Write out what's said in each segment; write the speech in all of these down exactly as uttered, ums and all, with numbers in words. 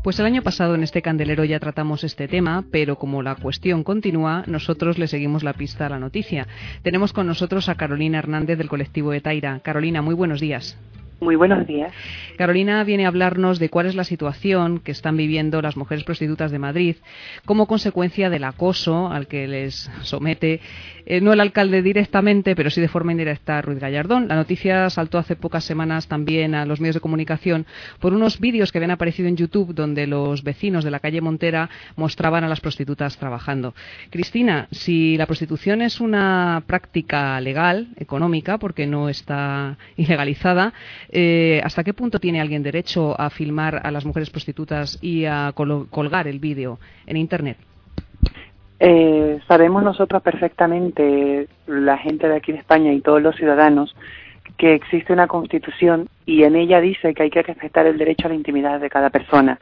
Pues el año pasado en este candelero ya tratamos este tema, pero como la cuestión continúa, nosotros le seguimos la pista a la noticia. Tenemos con nosotros a Carolina Hernández del colectivo Etaira. Carolina, muy buenos días. Muy buenos días. Carolina viene a hablarnos de cuál es la situación que están viviendo las mujeres prostitutas de Madrid como consecuencia del acoso al que les somete, eh, no el alcalde directamente, pero sí de forma indirecta, Ruiz Gallardón. La noticia saltó hace pocas semanas también a los medios de comunicación por unos vídeos que habían aparecido en YouTube donde los vecinos de la calle Montera mostraban a las prostitutas trabajando. Cristina, si la prostitución es una práctica legal, económica, porque no está ilegalizada, Eh, ¿hasta qué punto tiene alguien derecho a filmar a las mujeres prostitutas y a col- colgar el vídeo en Internet? Eh, sabemos nosotros perfectamente, la gente de aquí de España y todos los ciudadanos, que existe una Constitución y en ella dice que hay que respetar el derecho a la intimidad de cada persona.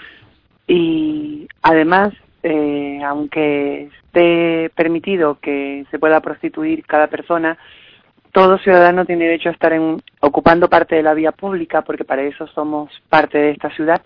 Y además, eh, aunque esté permitido que se pueda prostituir cada persona, todo ciudadano tiene derecho a estar en, ocupando parte de la vía pública, porque para eso somos parte de esta ciudad,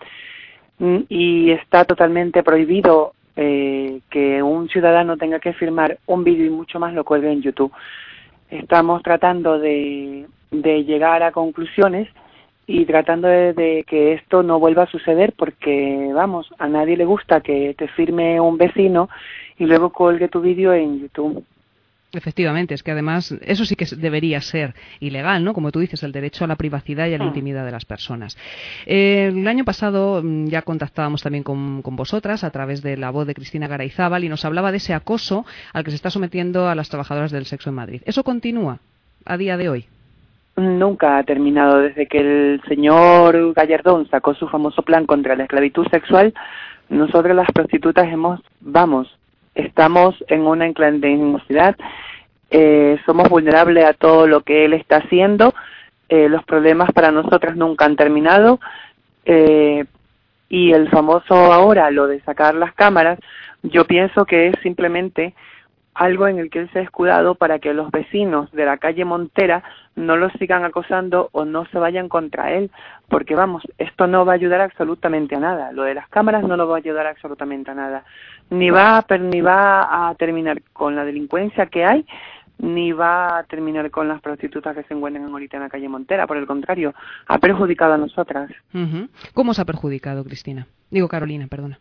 y está totalmente prohibido eh, que un ciudadano tenga que firmar un vídeo y mucho más lo cuelgue en YouTube. Estamos tratando de, de llegar a conclusiones y tratando de, de que esto no vuelva a suceder, porque, vamos, a nadie le gusta que te firme un vecino y luego cuelgue tu vídeo en YouTube. Efectivamente, es que además eso sí que debería ser ilegal, ¿no? Como tú dices, el derecho a la privacidad y a la intimidad de las personas. Eh, el año pasado ya contactábamos también con, con vosotras a través de la voz de Cristina Garayzábal y nos hablaba de ese acoso al que se está sometiendo a las trabajadoras del sexo en Madrid. ¿Eso continúa a día de hoy? Nunca ha terminado. Desde que el señor Gallardón sacó su famoso plan contra la esclavitud sexual, nosotros las prostitutas hemos, vamos, estamos en una clandestinidad, eh, somos vulnerables a todo lo que él está haciendo, eh, los problemas para nosotras nunca han terminado, eh, y el famoso ahora, lo de sacar las cámaras, yo pienso que es simplemente algo en el que él se ha escudado para que los vecinos de la calle Montera no lo sigan acosando o no se vayan contra él, porque vamos, esto no va a ayudar absolutamente a nada, lo de las cámaras no lo va a ayudar absolutamente a nada, ni va a, ni va a terminar con la delincuencia que hay, ni va a terminar con las prostitutas que se encuentran ahorita en la calle Montera, por el contrario, ha perjudicado a nosotras. Uh-huh. ¿Cómo se ha perjudicado, Cristina? Digo, Carolina, perdona.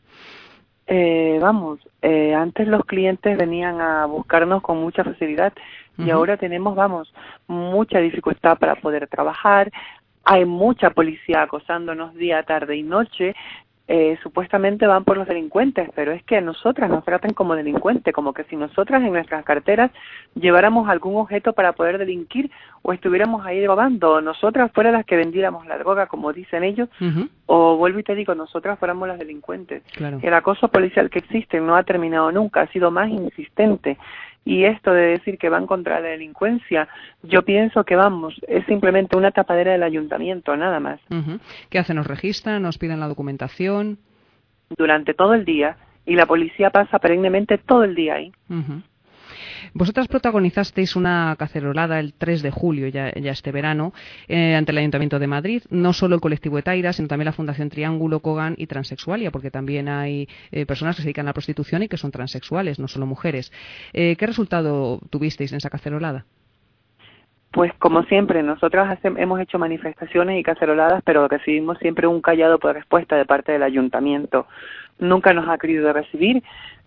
Eh, vamos, eh, antes los clientes venían a buscarnos con mucha facilidad y uh-huh. ahora tenemos, vamos, mucha dificultad para poder trabajar, hay mucha policía acosándonos día, tarde y noche, eh, supuestamente van por los delincuentes, pero es que a nosotras nos tratan como delincuentes, como que si nosotras en nuestras carteras lleváramos algún objeto para poder delinquir o estuviéramos ahí robando, o nosotras fueran las que vendiéramos la droga, como dicen ellos, uh-huh. o vuelvo y te digo, nosotras fuéramos las delincuentes. Claro. El acoso policial que existe no ha terminado nunca, ha sido más insistente. Y esto de decir que van contra la delincuencia, yo pienso que vamos, es simplemente una tapadera del ayuntamiento, nada más. Uh-huh. ¿Qué hacen? ¿Nos registran? ¿Nos piden la documentación? Durante todo el día, y la policía pasa perennemente todo el día ahí. Uh-huh. Vosotras protagonizasteis una cacerolada el tres de julio, ya, ya este verano, eh, ante el Ayuntamiento de Madrid, no solo el colectivo Etaira, sino también la Fundación Triángulo, Kogan y Transexualia, porque también hay eh, personas que se dedican a la prostitución y que son transexuales, no solo mujeres. Eh, ¿Qué resultado tuvisteis en esa cacerolada? Pues como siempre, nosotras hace, hemos hecho manifestaciones y caceroladas, pero recibimos siempre un callado por respuesta de parte del Ayuntamiento. Nunca nos ha querido recibir.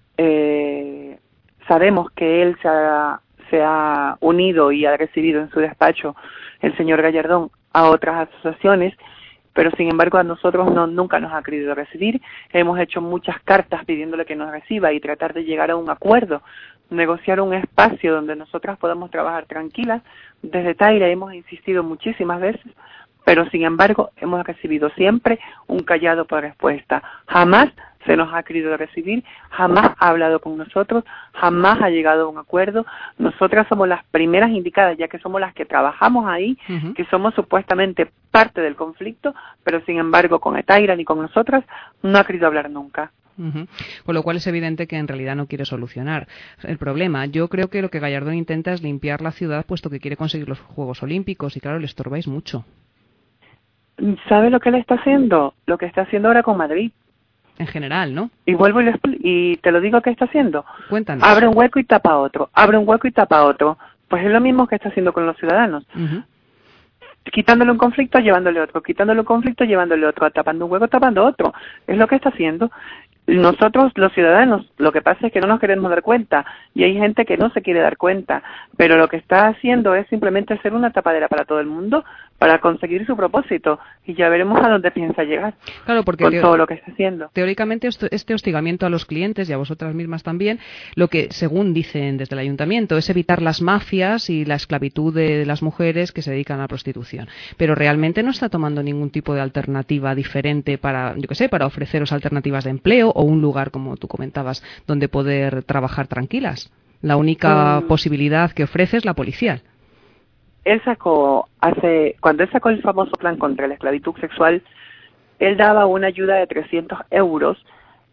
Eh, Sabemos que él se ha, se ha unido y ha recibido en su despacho, el señor Gallardón, a otras asociaciones, pero sin embargo a nosotros no, nunca nos ha querido recibir. Hemos hecho muchas cartas pidiéndole que nos reciba y tratar de llegar a un acuerdo, negociar un espacio donde nosotras podamos trabajar tranquilas. Desde Taira hemos insistido muchísimas veces, pero sin embargo hemos recibido siempre un callado por respuesta. Jamás se nos ha querido recibir, jamás ha hablado con nosotros, jamás ha llegado a un acuerdo. Nosotras somos las primeras indicadas, ya que somos las que trabajamos ahí, uh-huh. que somos supuestamente parte del conflicto, pero sin embargo con Etaira ni con nosotras no ha querido hablar nunca. Uh-huh. Con lo cual es evidente que en realidad no quiere solucionar el problema. Yo creo que lo que Gallardón intenta es limpiar la ciudad, puesto que quiere conseguir los Juegos Olímpicos, y claro, le estorbáis mucho. ¿Sabe lo que él está haciendo? Lo que está haciendo ahora con Madrid. En general, ¿no? Y vuelvo y, lo expl- y te lo digo que está haciendo. Cuéntanos. Abre un hueco y tapa otro, abre un hueco y tapa otro. Pues es lo mismo que está haciendo con los ciudadanos. Uh-huh. Quitándole un conflicto, llevándole otro, quitándole un conflicto, llevándole otro, tapando un hueco, tapando otro. Es lo que está haciendo. Nosotros, los ciudadanos, lo que pasa es que no nos queremos dar cuenta y hay gente que no se quiere dar cuenta, pero lo que está haciendo es simplemente ser una tapadera para todo el mundo para conseguir su propósito y ya veremos a dónde piensa llegar. Claro, porque con teo- todo lo que está haciendo. Teóricamente esto- este hostigamiento a los clientes y a vosotras mismas también, lo que según dicen desde el ayuntamiento es evitar las mafias y la esclavitud de las mujeres que se dedican a la prostitución, pero realmente no está tomando ningún tipo de alternativa diferente para, yo qué sé, para ofreceros alternativas de empleo o un lugar, como tú comentabas, donde poder trabajar tranquilas. La única Mm. posibilidad que ofrece es la policial. Él sacó, hace, cuando él sacó el famoso plan contra la esclavitud sexual, él daba una ayuda de trescientos euros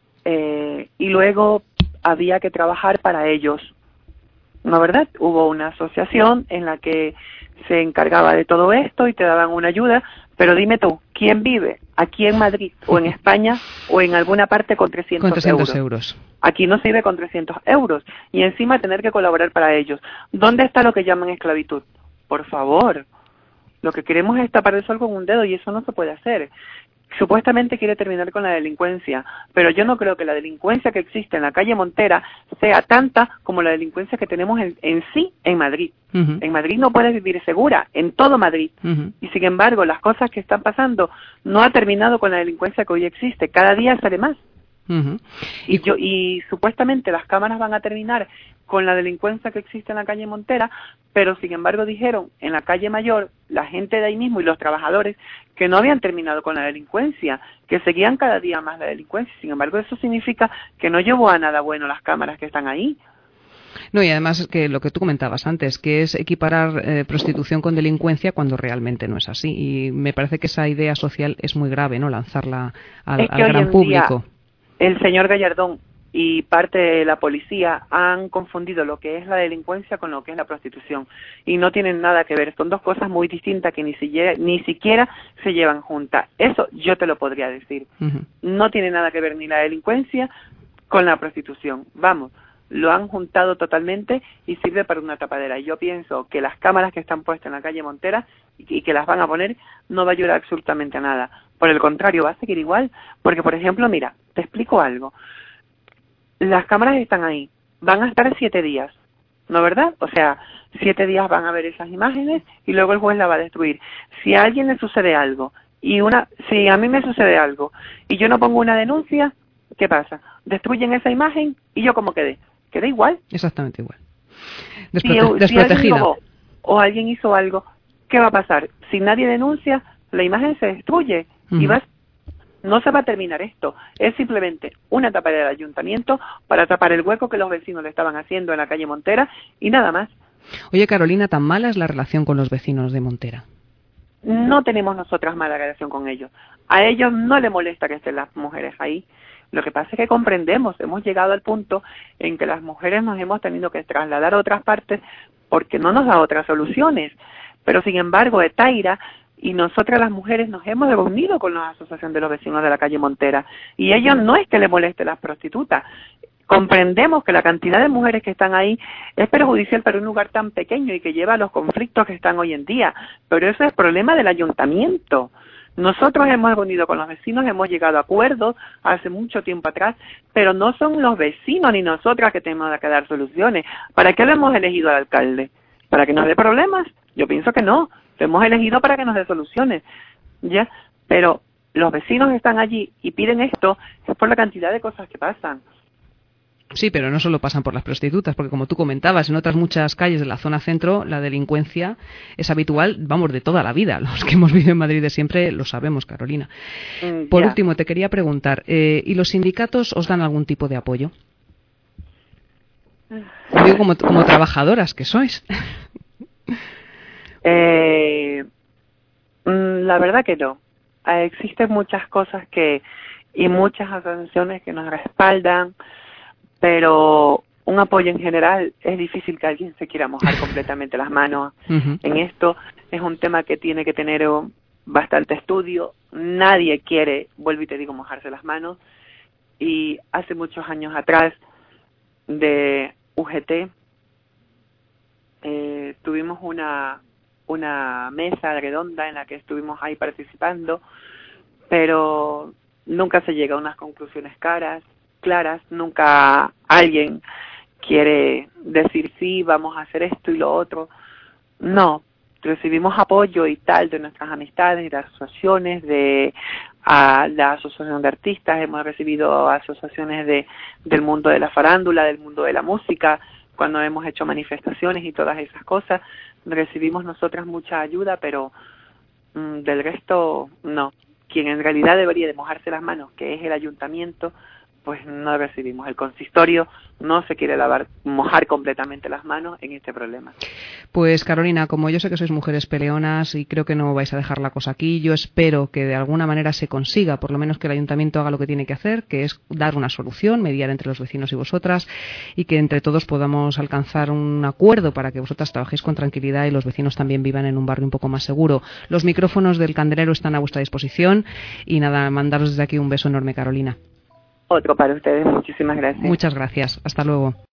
eh, y luego había que trabajar para ellos. ¿No, verdad? Hubo una asociación en la que se encargaba de todo esto y te daban una ayuda, pero dime tú, ¿quién vive aquí en Madrid o en España o en alguna parte con trescientos, Con trescientos euros? euros. Aquí no se vive con trescientos euros y encima tener que colaborar para ellos. ¿Dónde está lo que llaman esclavitud? Por favor, lo que queremos es tapar el sol con un dedo y eso no se puede hacer. Supuestamente quiere terminar con la delincuencia, pero yo no creo que la delincuencia que existe en la calle Montera sea tanta como la delincuencia que tenemos en, en sí en Madrid. Uh-huh. En Madrid no puedes vivir segura, en todo Madrid. Uh-huh. Y sin embargo, las cosas que están pasando no ha terminado con la delincuencia que hoy existe. Cada día sale más. Uh-huh. Y, yo, y supuestamente las cámaras van a terminar con la delincuencia que existe en la calle Montera, pero sin embargo dijeron en la calle Mayor, la gente de ahí mismo y los trabajadores, que no habían terminado con la delincuencia, que seguían cada día más la delincuencia. Sin embargo, eso significa que no llevó a nada bueno las cámaras que están ahí. No, y además que lo que tú comentabas antes, que es equiparar eh, prostitución con delincuencia cuando realmente no es así. Y me parece que esa idea social es muy grave, ¿no? Lanzarla al, Es que al hoy gran en público. Día, el señor Gallardón y parte de la policía han confundido lo que es la delincuencia con lo que es la prostitución y no tienen nada que ver, son dos cosas muy distintas que ni siquiera, ni siquiera se llevan juntas. Eso yo te lo podría decir. Uh-huh. No tiene nada que ver ni la delincuencia con la prostitución. Vamos, lo han juntado totalmente y sirve para una tapadera. Y yo pienso que las cámaras que están puestas en la calle Montera y que las van a poner no va a ayudar absolutamente a nada. Por el contrario, va a seguir igual. Porque, por ejemplo, mira, te explico algo. Las cámaras están ahí, van a estar siete días, ¿no verdad? O sea, siete días van a ver esas imágenes y luego el juez la va a destruir. Si a alguien le sucede algo, y una, si a mí me sucede algo, y yo no pongo una denuncia, ¿qué pasa? Destruyen esa imagen y yo como quedé, quedé igual. Exactamente igual. Si, Desprote- si desprotegida. alguien robó o alguien hizo algo, ¿qué va a pasar? Si nadie denuncia, la imagen se destruye Uh-huh. y vas. No se va a terminar esto, es simplemente una tapadera del ayuntamiento para tapar el hueco que los vecinos le estaban haciendo en la calle Montera y nada más. Oye, Carolina, ¿tan mala es la relación con los vecinos de Montera? No tenemos nosotras mala relación con ellos. A ellos no les molesta que estén las mujeres ahí. Lo que pasa es que comprendemos, hemos llegado al punto en que las mujeres nos hemos tenido que trasladar a otras partes porque no nos da otras soluciones. Pero sin embargo, Etaira y nosotras las mujeres nos hemos reunido con la Asociación de los Vecinos de la calle Montera y ellos no es que les moleste las prostitutas. Comprendemos que la cantidad de mujeres que están ahí es perjudicial para un lugar tan pequeño y que lleva a los conflictos que están hoy en día, pero eso es problema del ayuntamiento. Nosotros hemos reunido con los vecinos, hemos llegado a acuerdos hace mucho tiempo atrás, pero no son los vecinos ni nosotras que tenemos que dar soluciones. ¿Para qué lo hemos elegido al alcalde? ¿Para que nos dé problemas? Yo pienso que no. Lo hemos elegido para que nos dé soluciones, ¿ya? Pero los vecinos están allí y piden esto es por la cantidad de cosas que pasan. Sí, pero no solo pasan por las prostitutas, porque como tú comentabas, en otras muchas calles de la zona centro la delincuencia es habitual, vamos, de toda la vida. Los que hemos vivido en Madrid de siempre lo sabemos, Carolina. Mm, por ya. último, te quería preguntar, eh, ¿y los sindicatos os dan algún tipo de apoyo? Digo, como, como trabajadoras que sois. Eh, la verdad que no. Eh, existen muchas cosas que y muchas asociaciones que nos respaldan, pero un apoyo en general es difícil que alguien se quiera mojar completamente las manos Uh-huh. en esto. Es un tema que tiene que tener bastante estudio. Nadie quiere, vuelvo y te digo, mojarse las manos. y hace muchos años atrás de U G T eh, tuvimos una una mesa redonda en la que estuvimos ahí participando, pero nunca se llega a unas conclusiones claras, claras, nunca alguien quiere decir sí, vamos a hacer esto y lo otro. No, recibimos apoyo y tal de nuestras amistades, de asociaciones, de a la asociación de artistas, hemos recibido asociaciones de del mundo de la farándula, del mundo de la música, cuando hemos hecho manifestaciones y todas esas cosas, recibimos nosotras mucha ayuda, pero mmm, del resto no. Quien en realidad debería de mojarse las manos, que es el ayuntamiento, pues no recibimos. El consistorio no se quiere lavar, mojar completamente las manos en este problema. Pues Carolina, como yo sé que sois mujeres peleonas y creo que no vais a dejar la cosa aquí, yo espero que de alguna manera se consiga, por lo menos que el ayuntamiento haga lo que tiene que hacer, que es dar una solución, mediar entre los vecinos y vosotras, y que entre todos podamos alcanzar un acuerdo para que vosotras trabajéis con tranquilidad y los vecinos también vivan en un barrio un poco más seguro. Los micrófonos del Candelero están a vuestra disposición y nada, mandaros desde aquí un beso enorme, Carolina. Otro para ustedes. Muchísimas gracias. Muchas gracias. Hasta luego.